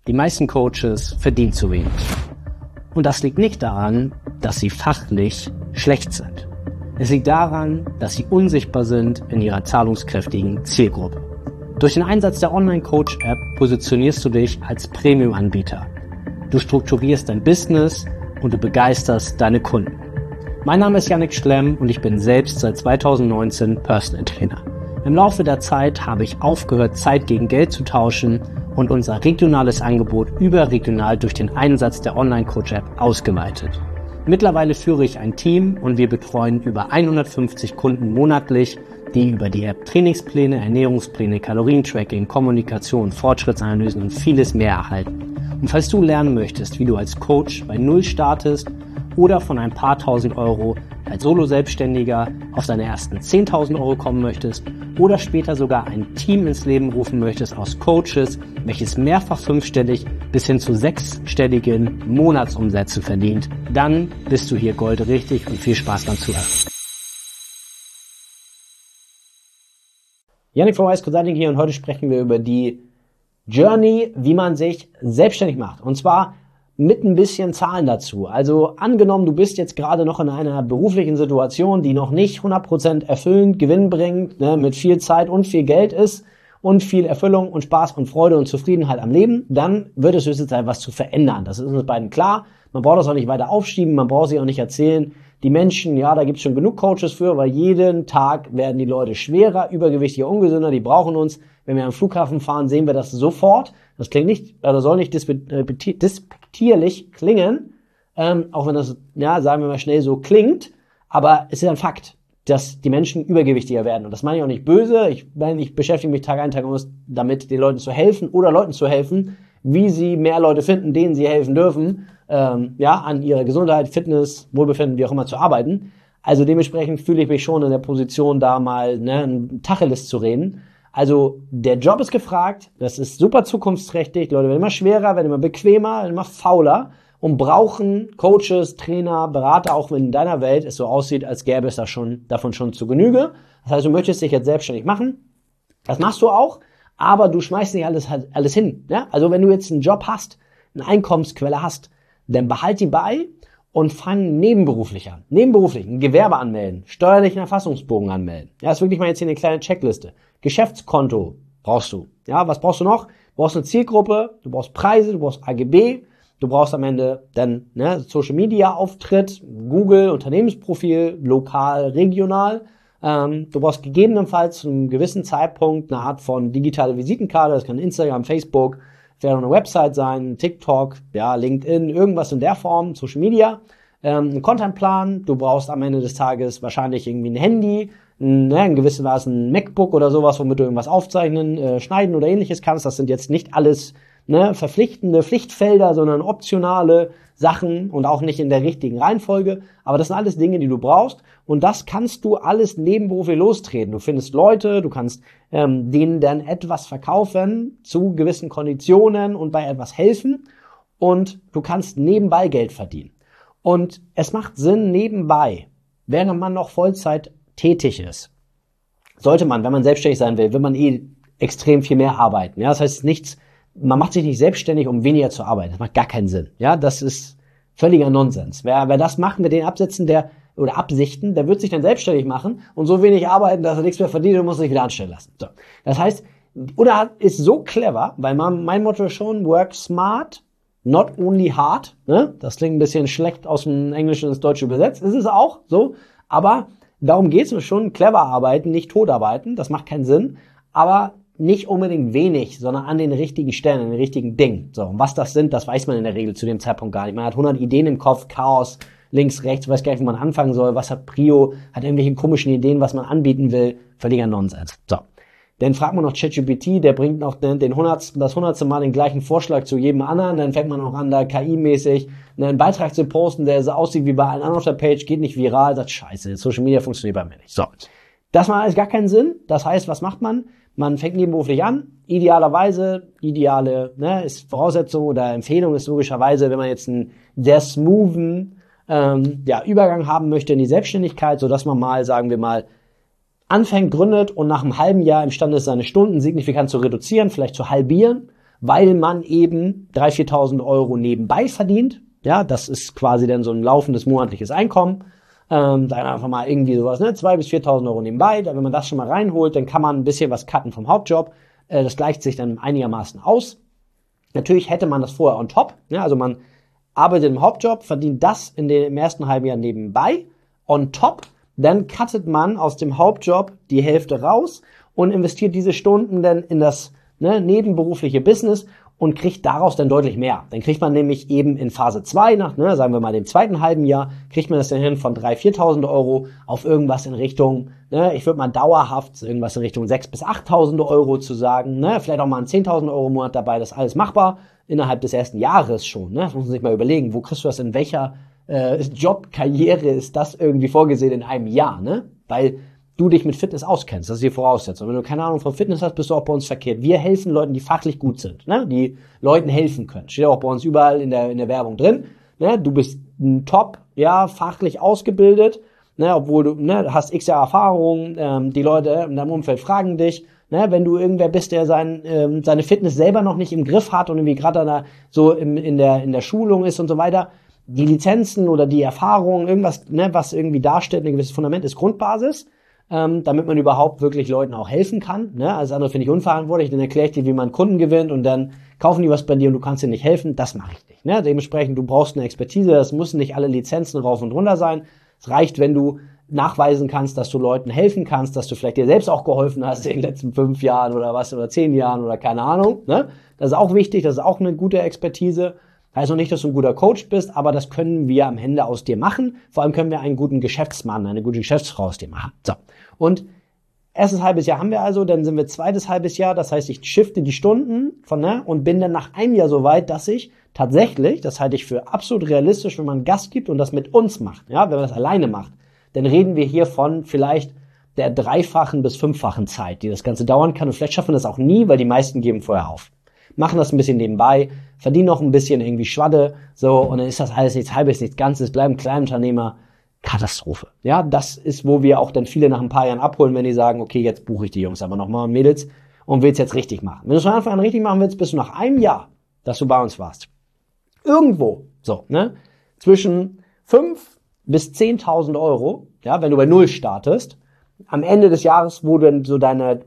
Die meisten Coaches verdienen zu wenig. Und das liegt nicht daran, dass sie fachlich schlecht sind. Es liegt daran, dass sie unsichtbar sind in ihrer zahlungskräftigen Zielgruppe. Durch den Einsatz der Online-Coach-App positionierst du dich als Premium-Anbieter. Du strukturierst dein Business und du begeisterst deine Kunden. Mein Name ist Yannick Schlemm und ich bin selbst seit 2019 Personal Trainer. Im Laufe der Zeit habe ich aufgehört, Zeit gegen Geld zu tauschen und unser regionales Angebot überregional durch den Einsatz der Online-Coach-App ausgeweitet. Mittlerweile führe ich ein Team und wir betreuen über 150 Kunden monatlich, die über die App Trainingspläne, Ernährungspläne, Kalorientracking, Kommunikation, Fortschrittsanalysen und vieles mehr erhalten. Und falls du lernen möchtest, wie du als Coach bei Null startest oder von ein paar tausend Euro als Solo-Selbstständiger auf deine ersten 10.000 Euro kommen möchtest oder später sogar ein Team ins Leben rufen möchtest aus Coaches, welches mehrfach fünfstellig bis hin zu sechsstelligen Monatsumsätze verdient, dann bist du hier goldrichtig und viel Spaß beim Zuhören. Yannick von Wise Consulting hier und heute sprechen wir über die Journey, wie man sich selbstständig macht. Und zwar mit ein bisschen Zahlen dazu. Also angenommen, du bist jetzt gerade noch in einer beruflichen Situation, die noch nicht 100% erfüllend, gewinnbringend, mit viel Zeit und viel Geld ist und viel Erfüllung und Spaß und Freude und Zufriedenheit am Leben, dann wird es höchste Zeit, was zu verändern. Das ist uns beiden klar. Man braucht das auch nicht weiter aufschieben, man braucht sich auch nicht erzählen. Die Menschen, ja, da gibt's schon genug Coaches für, weil jeden Tag werden die Leute schwerer, übergewichtiger, ungesünder, die brauchen uns. Wenn wir am Flughafen fahren, sehen wir das sofort. Das klingt nicht, oder soll nicht despektierlich klingen, auch wenn das, ja, sagen wir mal schnell so klingt, aber es ist ein Fakt, dass die Menschen übergewichtiger werden. Und das meine ich auch nicht böse. Ich beschäftige mich Tag ein, Tag aus damit, den Leuten zu helfen oder Leuten zu helfen, wie sie mehr Leute finden, denen sie helfen dürfen, an ihrer Gesundheit, Fitness, Wohlbefinden, wie auch immer zu arbeiten. Also dementsprechend fühle ich mich schon in der Position, da mal ein Tacheles zu reden. Also der Job ist gefragt, das ist super zukunftsträchtig, die Leute werden immer schwerer, werden immer bequemer, werden immer fauler und brauchen Coaches, Trainer, Berater, auch wenn in deiner Welt es so aussieht, als gäbe es davon schon zu Genüge. Das heißt, du möchtest dich jetzt selbstständig machen, das machst du auch, aber du schmeißt nicht alles hin. Ja? Also wenn du jetzt einen Job hast, eine Einkommensquelle hast, dann behalt die bei und fang nebenberuflich an. Nebenberuflich ein Gewerbe anmelden, steuerlichen Erfassungsbogen anmelden. Ja, das ist wirklich mal jetzt hier eine kleine Checkliste. Geschäftskonto brauchst du. Ja, was brauchst du noch? Du brauchst eine Zielgruppe, du brauchst Preise, du brauchst AGB, du brauchst am Ende dann Social Media Auftritt, Google, Unternehmensprofil, lokal, regional. Du brauchst gegebenenfalls zu einem gewissen Zeitpunkt eine Art von digitale Visitenkarte, das kann Instagram, Facebook, wäre eine Website sein, TikTok, ja, LinkedIn, irgendwas in der Form, Social Media, einen Contentplan, du brauchst am Ende des Tages wahrscheinlich irgendwie ein Handy, in gewisser Weise ein MacBook oder sowas, womit du irgendwas aufzeichnen, schneiden oder ähnliches kannst. Das sind jetzt nicht alles verpflichtende Pflichtfelder, sondern optionale Sachen und auch nicht in der richtigen Reihenfolge. Aber das sind alles Dinge, die du brauchst und das kannst du alles nebenberuflich lostreten. Du findest Leute, du kannst denen dann etwas verkaufen zu gewissen Konditionen und bei etwas helfen und du kannst nebenbei Geld verdienen. Und es macht Sinn nebenbei, während man noch Vollzeit tätig ist, sollte man, wenn man selbstständig sein will man extrem viel mehr arbeiten. Ja, das heißt man macht sich nicht selbstständig, um weniger zu arbeiten. Das macht gar keinen Sinn. Ja, das ist völliger Nonsens. Wer das macht mit den Absichten, der wird sich dann selbstständig machen und so wenig arbeiten, dass er nichts mehr verdient und muss sich wieder anstellen lassen. So. Das heißt, oder ist so clever, weil mein Motto ist schon, work smart, not only hard. Ne? Das klingt ein bisschen schlecht aus dem Englischen ins Deutsche übersetzt. Ist es auch so, aber darum geht es schon, clever arbeiten, nicht tot arbeiten, das macht keinen Sinn, aber nicht unbedingt wenig, sondern an den richtigen Stellen, an den richtigen Dingen. So, und was das sind, das weiß man in der Regel zu dem Zeitpunkt gar nicht. Man hat 100 Ideen im Kopf, Chaos, links, rechts, weiß gar nicht, wo man anfangen soll, was hat Prio, hat irgendwelche komischen Ideen, was man anbieten will, völliger Nonsens. So, dann fragt man noch ChatGPT, der bringt noch das 100. Mal den gleichen Vorschlag zu jedem anderen, dann fängt man auch an, da KI-mäßig einen Beitrag zu posten, der so aussieht wie bei allen anderen auf der Page, geht nicht viral, das ist scheiße, Social Media funktioniert bei mir nicht. So, das macht alles gar keinen Sinn, das heißt, was macht man? Man fängt nebenberuflich an, ideale ist Voraussetzung oder Empfehlung ist logischerweise, wenn man jetzt einen sehr smoothen Übergang haben möchte in die Selbstständigkeit, so dass man mal, sagen wir mal, anfängt, gründet und nach einem halben Jahr imstande ist, seine Stunden signifikant zu reduzieren, vielleicht zu halbieren weil man eben 3.000, 4.000 Euro nebenbei verdient. Ja, das ist quasi dann so ein laufendes monatliches Einkommen. Dann einfach mal irgendwie sowas, ne, 2.000 bis 4.000 Euro nebenbei. Wenn man das schon mal reinholt, dann kann man ein bisschen was cutten vom Hauptjob. Das gleicht sich dann einigermaßen aus. Natürlich hätte man das vorher on top. Ja, also man arbeitet im Hauptjob, verdient das im ersten halben Jahr nebenbei. On top, dann cuttet man aus dem Hauptjob die Hälfte raus und investiert diese Stunden dann in das nebenberufliche Business und kriegt daraus dann deutlich mehr. Dann kriegt man nämlich eben in Phase 2, nach, sagen wir mal dem zweiten halben Jahr, kriegt man das dann hin von 3.000, 4.000 Euro auf irgendwas in Richtung, ich würde mal dauerhaft irgendwas in Richtung 6.000 bis 8.000 Euro zu sagen, vielleicht auch mal ein 10.000 Euro im Monat dabei, das ist alles machbar innerhalb des ersten Jahres schon. Das muss man sich mal überlegen, wo kriegst du das, in welcher Jobkarriere ist das irgendwie vorgesehen in einem Jahr, weil du dich mit Fitness auskennst, das ist die Voraussetzung. Wenn du keine Ahnung von Fitness hast, bist du auch bei uns verkehrt. Wir helfen Leuten, die fachlich gut sind, die Leuten helfen können. Steht auch bei uns überall in der Werbung drin. Du bist top, fachlich ausgebildet, obwohl du hast x Jahre Erfahrung. Die Leute in deinem Umfeld fragen dich, wenn du irgendwer bist, der seine Fitness selber noch nicht im Griff hat und irgendwie gerade so in der Schulung ist und so weiter. Die Lizenzen oder die Erfahrung, irgendwas, was irgendwie darstellt, ein gewisses Fundament ist Grundbasis. Damit man überhaupt wirklich Leuten auch helfen kann. Alles andere finde ich unverantwortlich, dann erkläre ich dir, wie man Kunden gewinnt und dann kaufen die was bei dir und du kannst ihnen nicht helfen. Das mache ich nicht. Dementsprechend, du brauchst eine Expertise, das müssen nicht alle Lizenzen rauf und runter sein. Es reicht, wenn du nachweisen kannst, dass du Leuten helfen kannst, dass du vielleicht dir selbst auch geholfen hast in den letzten 5 Jahren oder 10 Jahren oder keine Ahnung. Das ist auch wichtig, das ist auch eine gute Expertise. Heißt noch nicht, dass du ein guter Coach bist, aber das können wir am Ende aus dir machen. Vor allem können wir einen guten Geschäftsmann, eine gute Geschäftsfrau aus dir machen. So. Und erstes halbes Jahr haben wir also, dann sind wir zweites halbes Jahr, das heißt, ich shifte die Stunden und bin dann nach einem Jahr so weit, dass ich tatsächlich, das halte ich für absolut realistisch, wenn man Gas gibt und das mit uns macht, wenn man das alleine macht, dann reden wir hier von vielleicht der 3-fachen bis 5-fachen Zeit, die das Ganze dauern kann und vielleicht schaffen wir das auch nie, weil die meisten geben vorher auf. Machen das ein bisschen nebenbei, verdienen noch ein bisschen irgendwie Schwadde, so, und dann ist das alles nichts Halbes, nichts Ganzes, bleiben Kleinunternehmer. Katastrophe. Das ist, wo wir auch dann viele nach ein paar Jahren abholen, wenn die sagen, okay, jetzt buche ich die Jungs aber nochmal und Mädels und will's jetzt richtig machen. Wenn du es von Anfang an richtig machen willst, bist du nach einem Jahr, dass du bei uns warst, irgendwo, zwischen 5.000 bis 10.000 Euro, wenn du bei Null startest, am Ende des Jahres, wo du dann so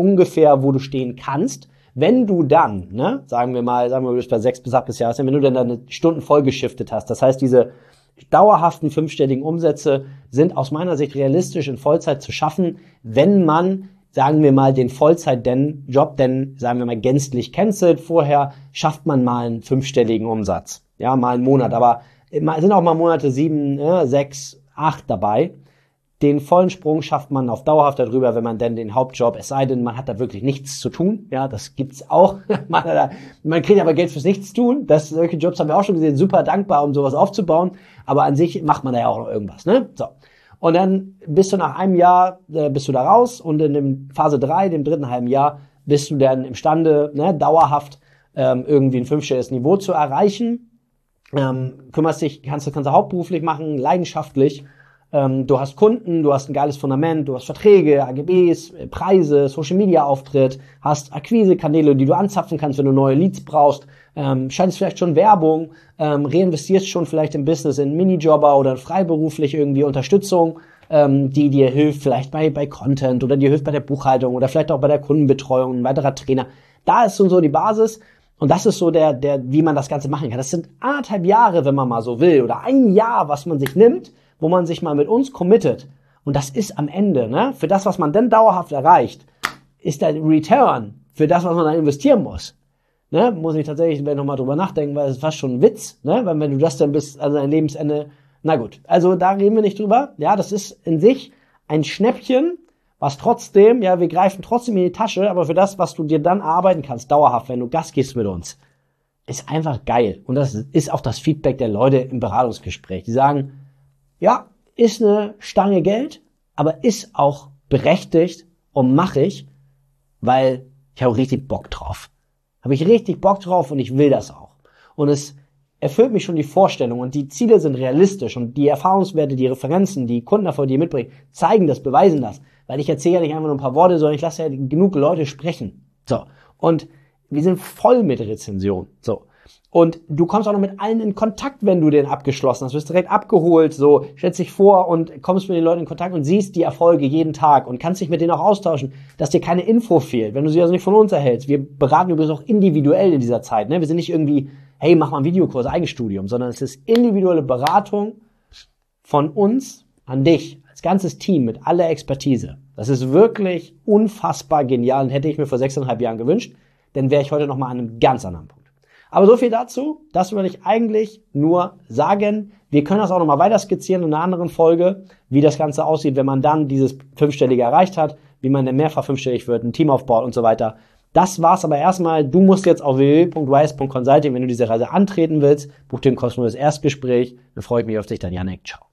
wo du stehen kannst, wenn du dann, sagen wir, du bist bei 6 bis 8 Jahres, wenn du dann deine Stunden vollgeschiftet hast, das heißt, diese dauerhaften 5-stelligen Umsätze sind aus meiner Sicht realistisch in Vollzeit zu schaffen, wenn man, sagen wir mal, den Vollzeit-Job sagen wir mal, gänzlich cancelt. Vorher schafft man mal einen 5-stelligen Umsatz. Mal einen Monat. Aber es sind auch mal Monate 7, 6, 8 dabei. Den vollen Sprung schafft man auf dauerhaft darüber, wenn man denn den Hauptjob, es sei denn, man hat da wirklich nichts zu tun. Das gibt's auch. Man kriegt aber Geld fürs Nichtstun. Solche Jobs haben wir auch schon gesehen. Super dankbar, um sowas aufzubauen. Aber an sich macht man da ja auch noch irgendwas, So. Und dann bist du nach einem Jahr, bist du da raus und in dem Phase 3, dem dritten halben Jahr, bist du dann imstande, dauerhaft, irgendwie ein 5-stelliges Niveau zu erreichen. Kümmerst dich, kannst du hauptberuflich machen, leidenschaftlich. Du hast Kunden, du hast ein geiles Fundament, du hast Verträge, AGBs, Preise, Social-Media-Auftritt, hast Akquise-Kanäle, die du anzapfen kannst, wenn du neue Leads brauchst, schaltest vielleicht schon Werbung, reinvestierst schon vielleicht im Business in Minijobber oder freiberuflich irgendwie Unterstützung, die dir hilft vielleicht bei Content oder dir hilft bei der Buchhaltung oder vielleicht auch bei der Kundenbetreuung, ein weiterer Trainer. Da ist so die Basis. Und das ist so wie man das Ganze machen kann. Das sind 1,5 Jahre, wenn man mal so will, oder 1 Jahr, was man sich nimmt, wo man sich mal mit uns committet. Und das ist am Ende, für das, was man dann dauerhaft erreicht, ist der Return für das, was man dann investieren muss. Muss ich tatsächlich nochmal drüber nachdenken, weil es ist fast schon ein Witz, weil wenn du das dann bis an dein Lebensende, na gut. Also da reden wir nicht drüber. Das ist in sich ein Schnäppchen, was trotzdem, wir greifen trotzdem in die Tasche, aber für das, was du dir dann erarbeiten kannst, dauerhaft, wenn du Gas gibst mit uns, ist einfach geil. Und das ist auch das Feedback der Leute im Beratungsgespräch. Die sagen, ist eine Stange Geld, aber ist auch berechtigt und mache ich, weil ich habe richtig Bock drauf. Habe ich richtig Bock drauf und ich will das auch. Und es erfüllt mich schon die Vorstellung und die Ziele sind realistisch und die Erfahrungswerte, die Referenzen, die Kundenerfolge, die ihr mitbringt, zeigen das, beweisen das. Weil ich erzähle ja nicht einfach nur ein paar Worte, sondern ich lasse ja genug Leute sprechen. So. Und wir sind voll mit Rezensionen. So. Und du kommst auch noch mit allen in Kontakt, wenn du den abgeschlossen hast. Du wirst direkt abgeholt, so, stellst dich vor und kommst mit den Leuten in Kontakt und siehst die Erfolge jeden Tag und kannst dich mit denen auch austauschen, dass dir keine Info fehlt, wenn du sie also nicht von uns erhältst. Wir beraten übrigens auch individuell in dieser Zeit, ne? Wir sind nicht irgendwie, hey, mach mal einen Videokurs, Eigenstudium, sondern es ist individuelle Beratung von uns an dich, als ganzes Team mit aller Expertise. Das ist wirklich unfassbar genial und hätte ich mir vor 6,5 Jahren gewünscht, dann wäre ich heute nochmal an einem ganz anderen Punkt. Aber so viel dazu, das würde ich eigentlich nur sagen. Wir können das auch nochmal weiter skizzieren in einer anderen Folge, wie das Ganze aussieht, wenn man dann dieses Fünfstellige erreicht hat, wie man dann mehrfach fünfstellig wird, ein Team aufbaut und so weiter. Das war's aber erstmal. Du musst jetzt auf www.wise.consulting, wenn du diese Reise antreten willst, buch dir ein kostenloses Erstgespräch. Dann freue ich mich auf dich, dann Janek. Ciao.